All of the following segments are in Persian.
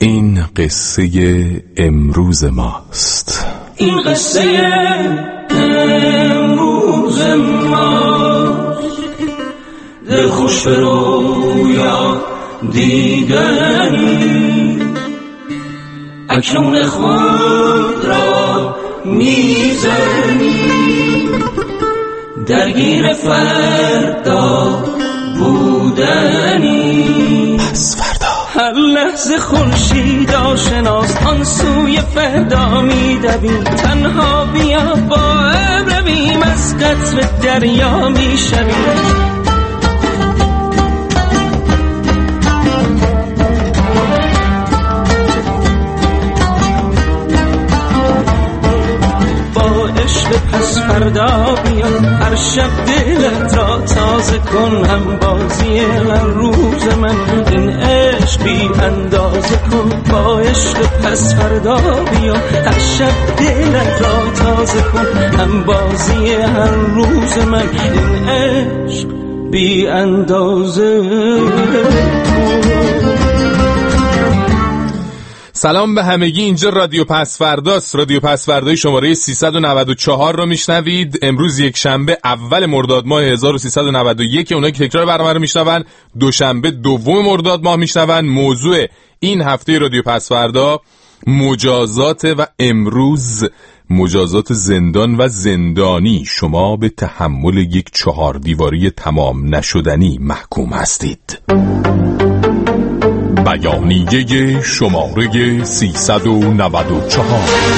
این قصه امروز ماست. این قصه امروز ماست. دل خوش به رویا دیدنی، اکنون خود را میزنی، درگیر فردا بودنی. پس فردا هر لحظه خورشید آشناست، آن سوی فردا میدویم. تنها بیا با ابر رویم، از قطر دریا میشویم. پس فردا بیا، هر شب دلت را تازه کن. هم بازی هر روز من، این عشق بی اندازه کن. با عشق پس فردا بیا، هر شب دلت را تازه کن. هم بازی هر روز من، این عشق بی اندازه کن. سلام به همگی، اینجا رادیو پسفرداست. رادیو پسفردای شماره 394 رو میشنوید. امروز یک شنبه اول مرداد ماه 1391. اونایی که تکرار برنامه رو میشنون دوشنبه دوم مرداد ماه میشنون. موضوع این هفته رادیو پسفردا مجازات و امروز مجازات زندان و زندانی. شما به تحمل یک 4 دیواری تمام نشدنی محکوم هستید. بیانیه شماره 394.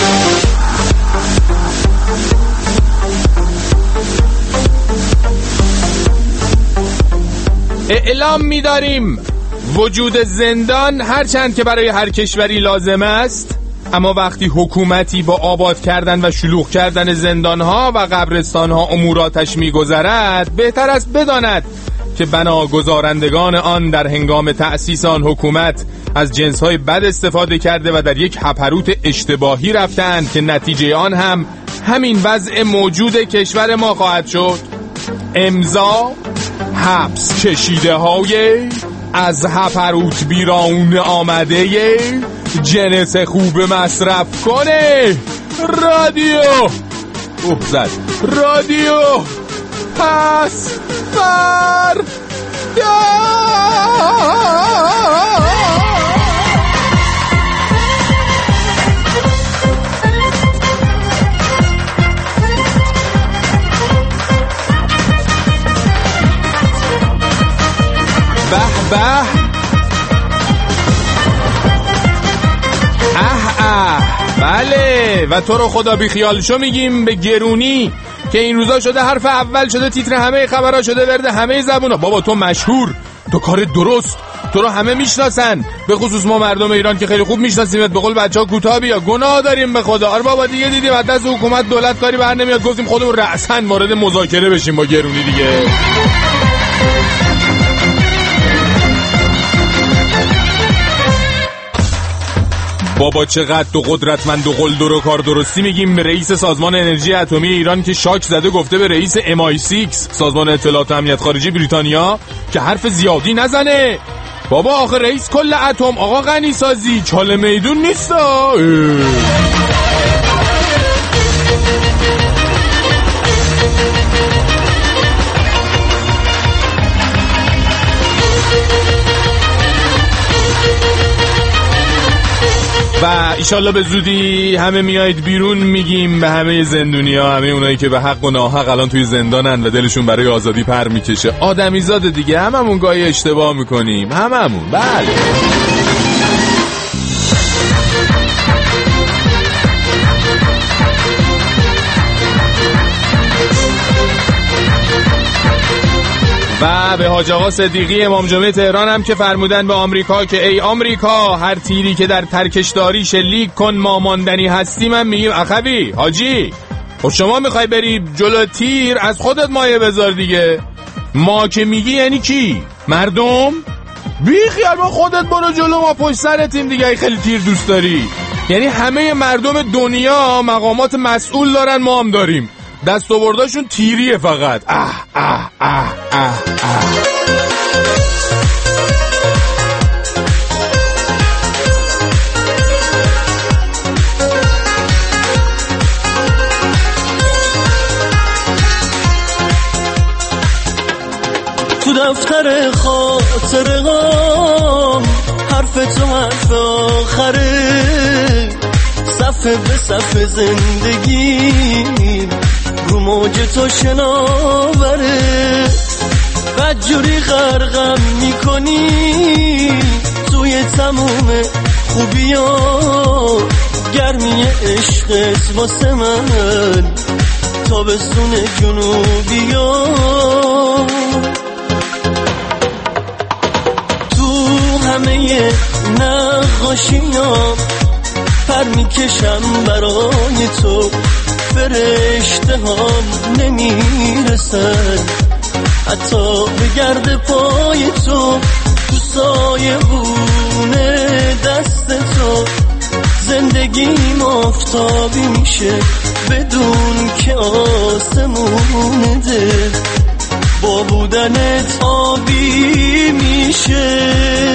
اعلام می‌داریم وجود زندان هرچند که برای هر کشوری لازم است، اما وقتی حکومتی با آباد کردن و شلوغ کردن زندان‌ها و قبرستان‌ها اموراتش می‌گذرد، بهتر است بداند که بناگذارندگان آن در هنگام تأسیس آن حکومت از جنس‌های بد استفاده کرده و در یک هپروت اشتباهی رفتند که نتیجه آن هم همین وضع موجود کشور ما خواهد شد. امضا حبس کشیده های از هپروت بیرون آمده، جنس خوب مصرف کنه. رادیو پس فردا. به به، بله. و تو رو خدا بی خیال شو میگیم به گرونی که این روزا شده حرف اول، شده تیتر همه خبرها، شده ورد همه زبونا. بابا تو مشهور، تو کار درست، تو رو همه میشناسن، به خصوص ما مردم ایران که خیلی خوب میشناسیمت. به قول بچه‌ها کوتاه بیا، گناه داریم به خدا. آره بابا دیگه دیدیم از دست حکومت دولت کاری بر نمیاد، گفتیم خودمون رأساً وارد مذاکره بشیم با گرونی دیگه. بابا چقدر تو قدرتمند و قلدر و کار درستی میگیم به رئیس سازمان انرژی اتمی ایران که شاک زده، گفته به رئیس MI6 سازمان اطلاعات و امنیت خارجی بریتانیا که حرف زیادی نزنه. بابا آخه رئیس کل اتم آقا غنی سازی چاله میدون نیستا. و ایشالله به زودی همه میایید بیرون. میگیم به همه زندونیا، همه اونایی که به حق و ناحق الان توی زندانن و دلشون برای آزادی پر میکشه. آدمیزاد دیگه، هممون گاهی اشتباه میکنیم، هممون. بله و به حاج آقا صدیقی امام جمعه تهران هم که فرمودن به آمریکا که ای آمریکا، هر تیری که در ترکش داری شلیک کن، ما ماندنی هستیم. هم میگیم اخوی حاجی، خب شما میخوای بری جلو تیر، از خودت مایه بذار دیگه. ما که میگی یعنی کی؟ مردم؟ بی خیال با خودت برو جلو، ما پشت سرتیم دیگه. ای خیلی تیر دوست داری، یعنی همه مردم دنیا مقامات مسئول دارن، ما هم داریم. دست آورداشون تیریه فقط. حرف تو حرف آخره، صفحه به صفحه زندگی رو موج تو شناوره. بدجوری غرقم میکنی توی تموم خوبی‌ها، گرمی عشقت واسه من تابستون جنوبی‌ها. تو همه نقاشی‌ها پر میکشم برای تو، فرشته هم نمیرسن حتی به گرد پای تو. تو سایه‌بون دست تو زندگیم آفتابی میشه، بدون که آسمون دل با بودنت آبی میشه.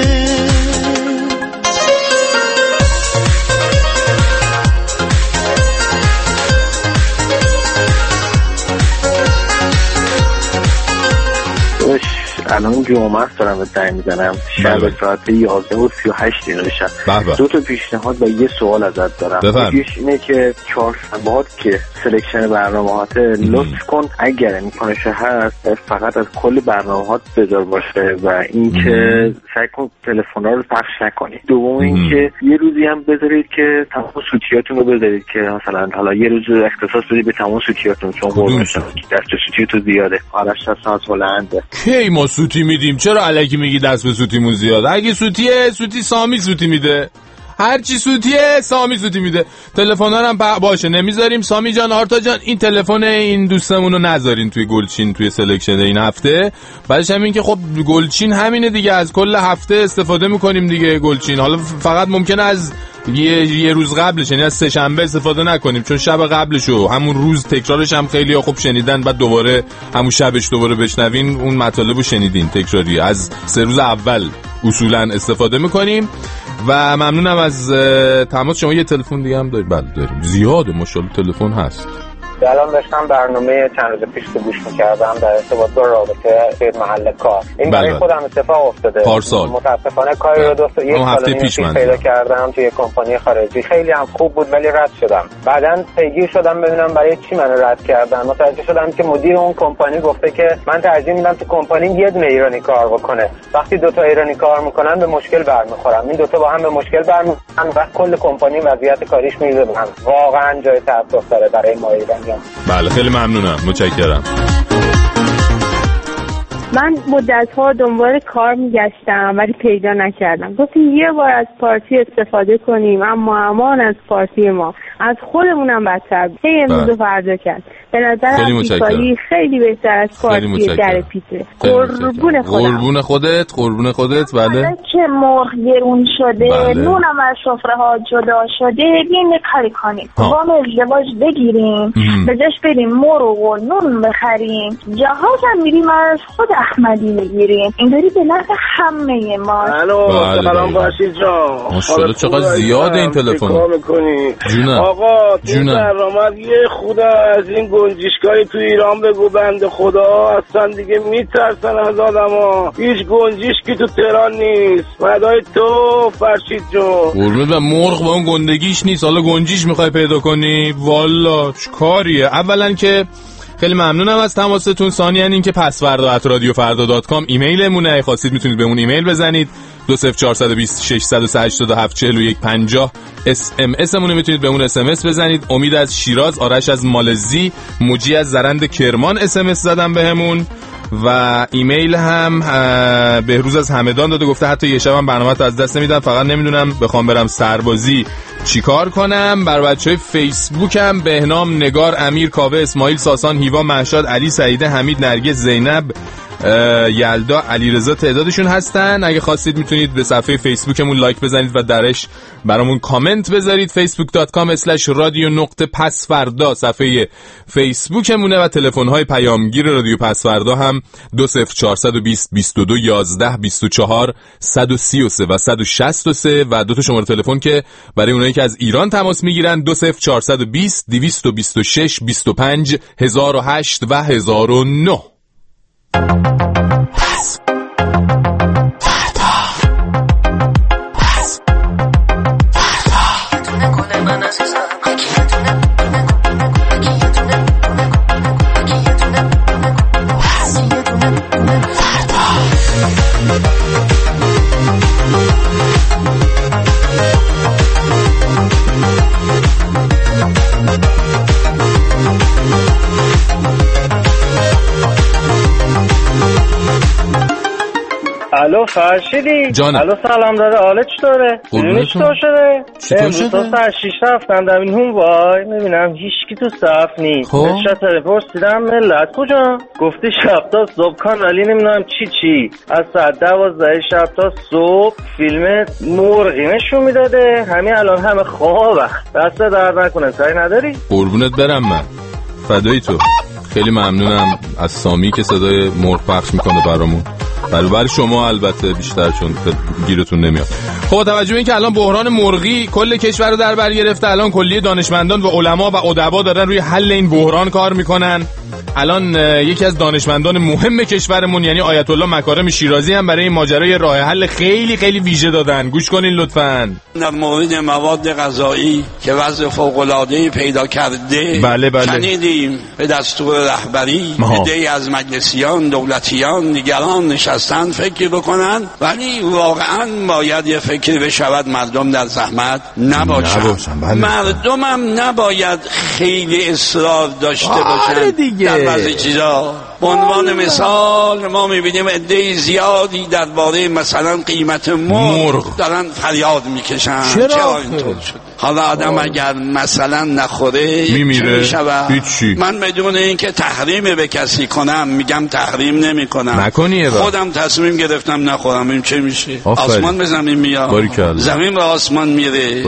الان جمعه است دارم به زنگ میزنم، شب ساعت 11:38 شب. دو تا پیشنهاد و یه سوال ازت دارم. یکیش اینه که چهارشنبه‌ها که سلکشن برنامه‌هات لطف کن اگر امکانش هست فقط از کل برنامه‌هات بذار باشه و اینکه سعی کن تلفن‌ها رو پخش نکنی. دوم اینکه یه روزی هم بذارید که تمام سوتیاتون رو بذارید که مثلا حالا یه روز اختصاص بدید به تمام سوتیاتون، چون قربونش دست سوتی تو زیاده. آرش از بلنده کی ما سوتی میدیم؟ چرا الکی میگی دست به سوتیمون زیاد؟ اگه سوتیه سوتی سامی سوتی میده، هر چی سوتیه سامی سوتی میده. تلفن‌ها هم باشه نمیذاریم. سامی جان، آرتا جان، این تلفن این دوستمون رو نذارین توی گلچین، توی سلکشن این هفته. بعدش هم این که خب گلچین همینه دیگه، از کل هفته استفاده میکنیم دیگه گلچین. حالا فقط ممکنه از یه روز قبلش، یعنی از سه شنبه استفاده نکنیم، چون شب قبلشو همون روز تکرارش هم خیلی خوب شنیدن، بعد دوباره همون شبش دوباره بشنوین اون مطالبو شنیدین تکراری. از سه روز اول اصولا استفاده میکنیم. و ممنونم از تماس شما. یه تلفن دیگه هم داریم؟ بله داریم، زیاده ماشاءالله تلفن هست. الان داشتم برنامه چند روز پیش رو گوش می‌کردم در ارتباط با رابطه به محل کار. این برای خودم اتفاق افتاده. پارسال متاسفانه کاری رو یک سال پیش پیدا کردم توی کمپانی خارجی، خیلی هم خوب بود ولی رد شدم. بعداً پیگیر شدم ببینم برای چی منو رد کردن. متوجه شدم که مدیر اون کمپانی گفته که من ترجیح میدم تو کمپانی یه دونه ایرانی کار بکنه. وقتی دو تا ایرانی کار میکنن به مشکل برمیخورم. این دو تا با هم به مشکل برمیخورن و کل کمپانی وضعیت کاریش میره به هم. واقعاً جای تأسف داره برای ما ایرانی. بله خیلی ممنونم، متشکرم. من مدت‌ها دنبال کار میگشتم ولی پیدا نکردم. گفتیم یه بار از پارتی استفاده کنیم، اما امان از پارتی ما از خودمونم بدتر. امروز و فردا کرد. به نظر افریقایی خیلی بهتر از پارتی در پیته. قربون خودت. بله که مرغ گرون شده، بله. نونم از سفره ها جدا شده، بیاین یه کاری کنیم وام ازدواج بگیریم، به جاش بریم مرغ و نون بخریم، جهاز هم میریم از خود احمدی میگیریم، اینطوری به نفع همه ما. سلام باشید جان. ماشاءالله چقدر زیاده این تلفن. جونم آقا تو درآمد یه خود از این گنجشگاهی تو ایران بگو بنده خدا، اصلا دیگه میترسن از آدما. هیچ گنجشکی تو تهران نیست. فدای تو فرشید جون. قربونت و مرغ با اون گندگیش نیست، حالا گنجیش میخوای پیدا کنی؟ والا چه کاریه. اولا که خیلی ممنونم از تماستون. ثانیاً این که pasvarda@radiofarda.com ایمیلمونه، اگه خواستید میتونید به اون ایمیل بزنید. 20420 687 4150 SMS مونه، میتونید به اون SMS بزنید. امید از شیراز، آرش از مالزی، موجی از زرند کرمان SMS زدن بهمون. و ایمیل هم بهروز از همدان داده، گفته حتی یه شبم برنامه‌تو از دست نمیدم، فقط نمیدونم بخوام برم سربازی چیکار کنم. بر بچهای فیسبوک هم بهنام، نگار، امیر، کاوه، اسماعیل، ساسان، هیوا، مهشاد، علی، سعیده، حمید، نرگس، زینب، یلدا، علیرضا تعدادشون هستن. اگه خواستید میتونید به صفحه فیسبوکمون لایک بزنید و درش برامون کامنت بذارید. facebook.com/radio_pasfarda صفحه فیسبوکمونه و تلفن‌های پیامگیر رادیو پسوردا هم 20420 22 11 24 133 و 163 و دو تا شماره تلفن که برای اونایی که از ایران تماس میگیرن 20420 226 25 1008 و 1009. فرشیدی جانم. الو سلام داره، حالت چطوره؟ میدونی چطور شده؟ امروز تا ساعت 6 رفتم در این هم وای میبینم هیچکی تو صف نیست. بهش تلفن دیدم ملت کجا؟ گفتی شب تا صبح کانالی نمیدونم چی از ساعت 12 شب تا صبح فیلم مرغی نشون میداده. همین الان همه خوابه. دست درد نکنه، سعی نداری؟ قربونت برم، من فدای تو. خیلی ممنونم از سامی که صدای مرغ پخش میکنه برامون. برای شما البته بیشتر، چون گیرتون نمیاد. خب توجه به این که الان بحران مرغی کل کشور رو در بر گرفته، الان کلیه دانشمندان و علما و ادبا دارن روی حل این بحران کار میکنن. الان یکی از دانشمندان مهم کشورمون یعنی آیت الله مکارم شیرازی هم برای این ماجرای راه حل خیلی خیلی ویژه دادن. گوش کنین لطفاً. در مورد مواد غذایی که وضع فوق‌العاده‌ای پیدا کرده، بله. شنیدیم به دستور رهبری عده‌ای از مجلسیان، دولتیان، دیگران نشستن فکر بکنن، ولی واقعاً باید یه فکری بشود مردم در زحمت نباشن. بله. مردم هم نباید خیلی اصرار داشته باشن در بعضی چیزا. به عنوان مثال ما میبینیم عده زیادی درباره مثلا قیمت مرغ دارن فریاد میکشن. چرا اینطور شده؟ حالا آدم اگر مثلا نخوره میمیره. من بدون اینکه تحریم به کسی کنم میگم تحریم نمی کنم. نکنیه خودم تصمیم گرفتم نخورم، این چه میشه؟ آسمان به زمین میاد، زمین به آسمان میره.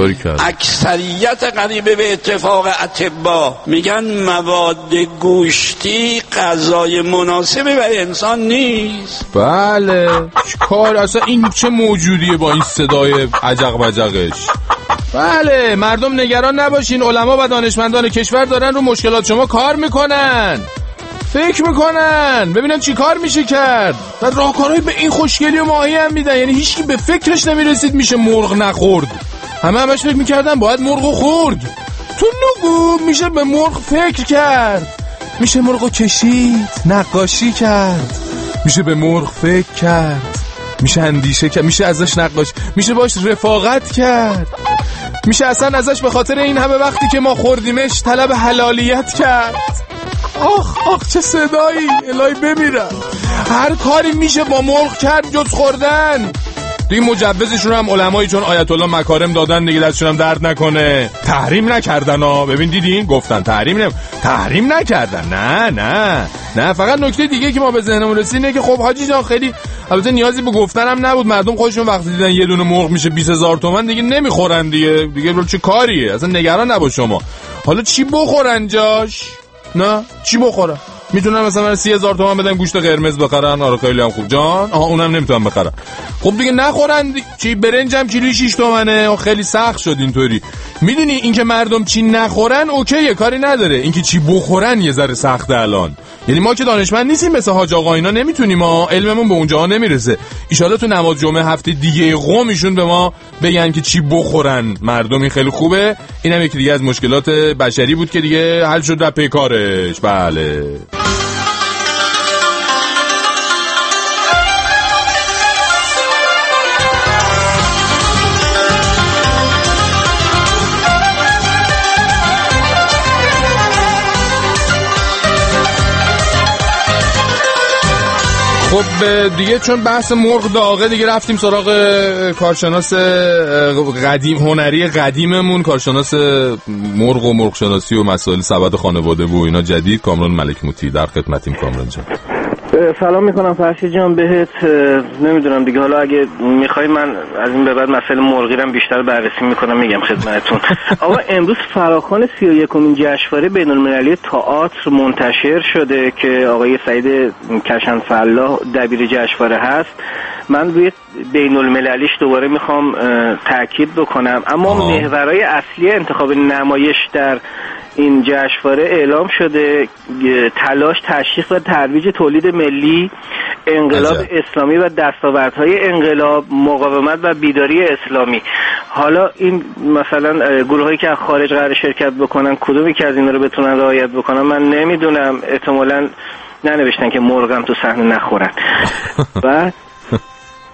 اکثریت قریبه به اتفاق اطباء میگن مواد گوشتی غذای مناسبی برای انسان نیست. بله کار اصلا این چه موجودیه با این صدای عجق بجقش. بله مردم نگران نباشین، علما و دانشمندان کشور دارن رو مشکلات شما کار میکنن، فکر میکنن ببینن چی کار میشه کرد و راهکارهایی به این خوشگلی و ماهی هم میدن. یعنی هیچکی به فکرش نمیرسید میشه مرغ نخورد، همش فکر میکردن باید مرغو خورد. تو نگو میشه به مرغ فکر کرد، میشه مرغو کشید، نقاشی کرد، میشه به مرغ فکر کرد، میشه اندیشه کرد، میشه ازش نقاشی، میشه باش رفاقت کرد، میشه اصلا ازش به خاطر این همه وقتی که ما خوردیمش طلب حلالیت کرد. آخ چه صدایی، الهی بمیرم. هر کاری میشه با مرغ کرد جز خوردن. دیگه مجوزشون هم علمایی چون آیت الله مکارم دادن دیگه، دستشون هم درد نکنه. تحریم نکردن ها، ببین دیدین گفتن تحریم نکردن. نه فقط نکته دیگه که ما به ذهنمون رسید اینه که خب حاجی جان خیلی البته نیازی به گفتن هم نبود، مردم خودشون وقتی دیدن یه دونه مرغ میشه 20,000 تومان دیگه نمیخورن دیگه چه کاریه؟ اصلا نگران نباش شما. حالا چی بخورن جاش؟ نه چی بخورن؟ میتونن مثلا 30,000 تومان بدن گوشت قرمز بخرن. آره خیلی هم خوب جان. اونم نمیتونن بخرن. خب دیگه نخورن چی، برنجم کیلویی 6 تومنه. خیلی سخت شد اینطوری. میدونی اینکه مردم چی نخورن اوکیه، کاری نداره. اینکه چی بخورن یه ذره سخته الان. یعنی ما که دانشمند نیستیم مثل حاج آقا اینا، نمیتونیم، ما علممون به اونجا نمیرسه. ان شاءالله تو نماز جمعه هفته دیگه قوم ایشون به ما بگن که چی بخورن مردم. این خیلی خوبه. اینم یکی دیگه از مشکلات بشری بود که دیگه حل شد در پیکارش. بله خب دیگه چون بحث مرغ داغه دیگه رفتیم سراغ کارشناس قدیم، هنری قدیممون، کارشناس مرغ و مرغ شناسی و مسائل سبد خانواده و اینا جدید، کامران ملک موتی در خدمتیم. کامران جان سلام میکنم فرشید جان بهت. نمیدونم دیگه، حالا اگه میخوای من از این به بعد مسئله مرغی رو بیشتر بررسی میکنم میگم خدمتتون. آقا امروز فراخوان 31مین جشنواره بین‌المللی تئاتر منتشر شده که آقای سعید کشانفلاح دبیر جشنواره هست. من روی بین‌المللیش دوباره میخوام تاکید بکنم، اما محورهای اصلی انتخاب نمایش در این جشنواره اعلام شده: تلاش، تشویق و ترویج تولید ملی، انقلاب اسلامی و دستاوردهای انقلاب، مقاومت و بیداری اسلامی. حالا این مثلا گروهایی که از خارج قرار شرکت بکنن کدومی که از اینا رو بتونن رعایت بکنن من نمیدونم. احتمالاً ننوشتن که مرغم تو صحنه نخورن. و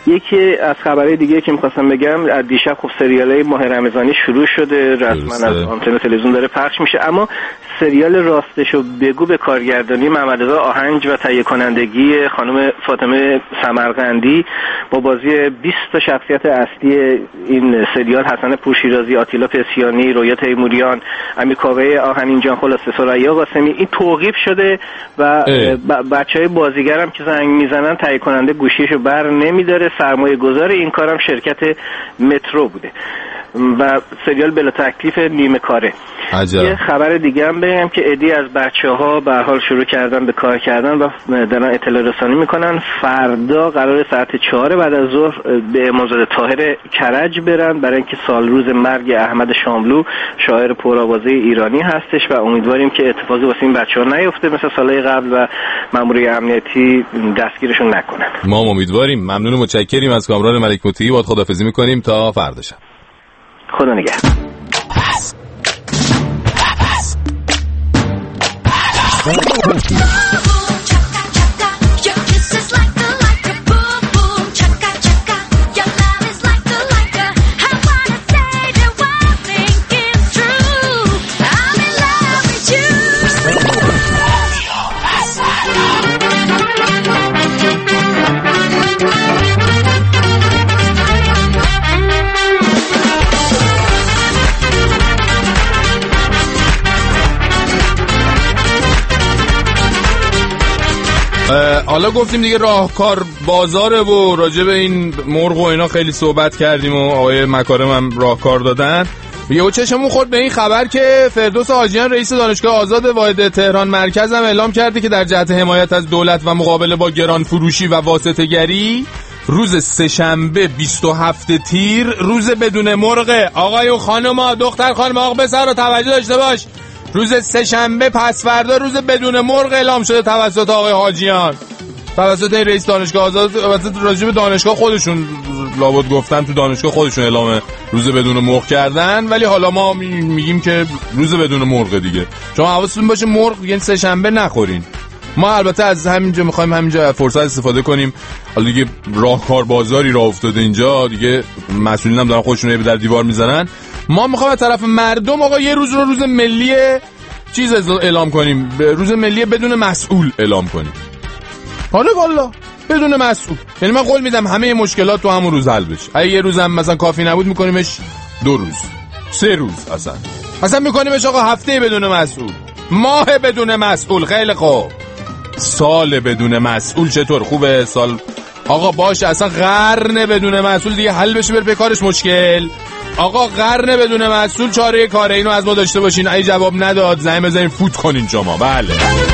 یکی از خبرهای دیگه که می‌خواستم بگم، از دیشب خب سریال ماه رمضانی شروع شده، رسما از آنتن تلویزیون داره پخش میشه، اما سریال راستشو بگو به کارگردانی محمد رضا آهنج و تهیه کنندگی خانم فاطمه سمرقندی با بازی 20 تا شخصیت اصلی این سریال، حسن پورشیرازی، آتیلا پسیانی، رویا تیموریان، امیرکاوه آهنینجان، خلاصه ثریا قاسمی، این توقیف شده و بچهای بازیگرم که زنگ میزنن تهیه کننده گوشیشو بر نمیداره. سرمایه گذار این کارم شرکت مترو بوده و سریال بلا تکلیف نیمه کاره. یه خبر دیگه هم بگم که عده‌ای از بچه‌ها به هر حال شروع کردن به کار کردن و دارن اطلاع رسانی میکنن. فردا قرار ساعت 4 بعد از ظهر به امامزاده طاهر کرج برن برای اینکه سال روز مرگ احمد شاملو شاعر پرآوازه ایرانی هستش و امیدواریم که اتفاقی واسه این بچه‌ها نیفته مثل سالهای قبل و مامورای امنیتی دستگیرشون نکنن. ما امیدواریم. ممنون و متشکریم از کامران ملک مطیعی. با خداحافظی میکنیم تا فردا شب. خدا نگهدار. حالا گفتیم دیگه راهکار بازاره و راجع به این مرغ و اینا خیلی صحبت کردیم و آقای مکارم هم راهکار دادن. یهو چشمون خورد به این خبر که فردوس حاجیان رئیس دانشگاه آزاد واحد تهران مرکز هم اعلام کرده که در جهت حمایت از دولت و مقابله با گران فروشی و واسطه‌گری روز سه‌شنبه 27 تیر روز بدون مرغ. آقای و خانوما، دختر خانم، آقا پسر رو توجه داشته باش. روز سه‌شنبه پس فردا روز بدون مرغ اعلام شده توسط آقای حاجیان، توسط رئیس دانشگاه آزاد. البته راجع به دانشگاه خودشون لابد گفتن، تو دانشگاه خودشون اعلام روز بدون مرغ کردن، ولی حالا ما میگیم که روز بدون مرغ دیگه. شما حواستون باشه مرغ یعنی سه‌شنبه نخورین. ما البته از همینجا میخوایم همینجا فرصت استفاده کنیم. حالا دیگه راهکار بازاری راه افتاده اینجا دیگه، مسئولین هم دارن خودشون رو در دیوار میزنن. ما میخوایم از طرف مردم آقا یه روز رو روز ملی چیز اعلام کنیم، روز ملی بدون مسئول اعلام کنیم. حالا والا بدون مسئول، یعنی من قول میدم همه مشکلات تو همون روز حل بشه. اگه یه روز هم مثلا کافی نبود میکنیمش 2 روز 3 روز، اصلا میکنیمش آقا هفته بدون مسئول، ماه بدون مسئول. خیلی خوب. سال بدون مسئول چطور؟ خوبه سال آقا باشه. اصلا قرن بدون مسئول دیگه حل بشه، بر کارش مشکل. آقا قرن بدون مسئول چاره کاره. اینو از ما داشته باشین. ای جواب نداد زنگ بزنین فوت کنین شما. بله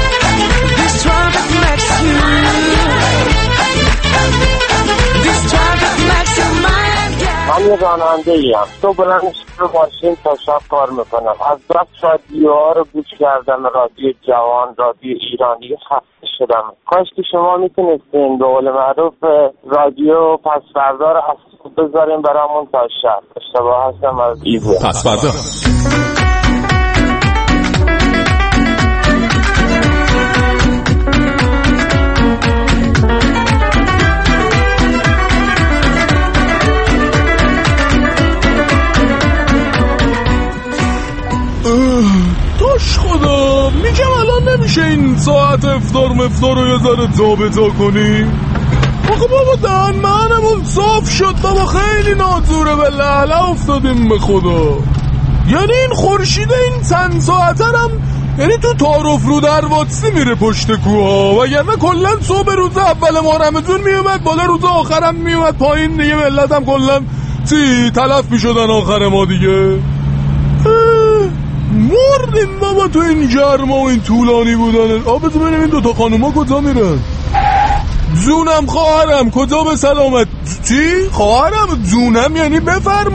من یه راننده ایم. تو بلند رو ماشین تا شب کار میکنم. از دست رادیوها رو گوش کردم، رادیو جوان، رادیو ایرانی، خسته شدم. کاش که شما میتونستین به قول معروف رادیو پس فردا رو بذاریم برامون تا شب. اشتباه هستم از ایزه پس فردا. داش خدا میگم الان نمیشه این ساعت افطار رو یه ذره ضابطه کنی؟ آقا بابا دهن منمون صاف شد بابا، خیلی نادوره، به لهله افتادیم به خدا. یعنی این خورشید این چند ساعته هم یعنی تو تعارف رو در واتسی میره پشت کوها، وگرنه کلا صبح روز اول ماه رمضان میومد بالا، روز آخرم میومد پایین دیگه. ملت هم کلا تلف میشدن آخر ما دیگه. مردیم بابا تو این گرما و این طولانی بودن. بذار ببینیم این دوتا خانوما کجا میرن. جونم خواهرم کجا به سلامت؟ چی؟ خواهرم جونم یعنی بفرم